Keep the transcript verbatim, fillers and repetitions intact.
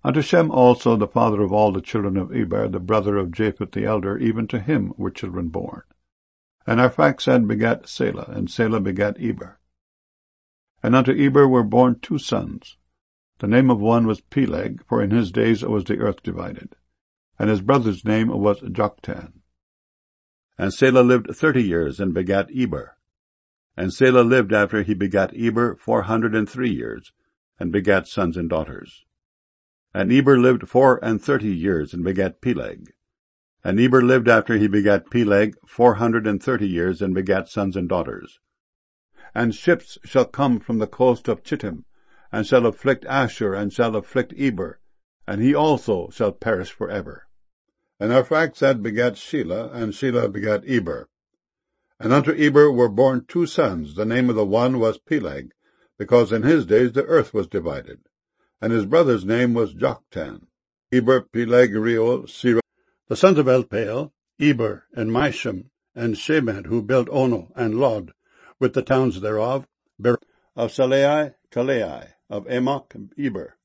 Unto Shem also, the father of all the children of Eber, the brother of Japheth the elder, even to him were children born. And Arphaxad begat Selah, and Selah begat Eber. And unto Eber were born two sons. The name of one was Peleg, for in his days was the earth divided. And his brother's name was Joktan. And Selah lived thirty years, and begat Eber. And Selah lived after he begat Eber four hundred and three years, and begat sons and daughters. And Eber lived four and thirty years, and begat Peleg. And Eber lived after he begat Peleg four hundred and thirty years, and begat sons and daughters. And ships shall come from the coast of Chittim, and shall afflict Ashur, and shall afflict Eber, and he also shall perish for ever. And Arphaxad begat Shelah, and Shelah begat Eber. And unto Eber were born two sons. The name of the one was Peleg, because in his days the earth was divided. And his brother's name was Joktan. Eber, Peleg, Reuel, Sirah. The sons of Elpaal, Eber, and Misham, and Shemed, who built Ono and Lod, with the towns thereof, Ber of Salai, Kalai, of Amok, Eber,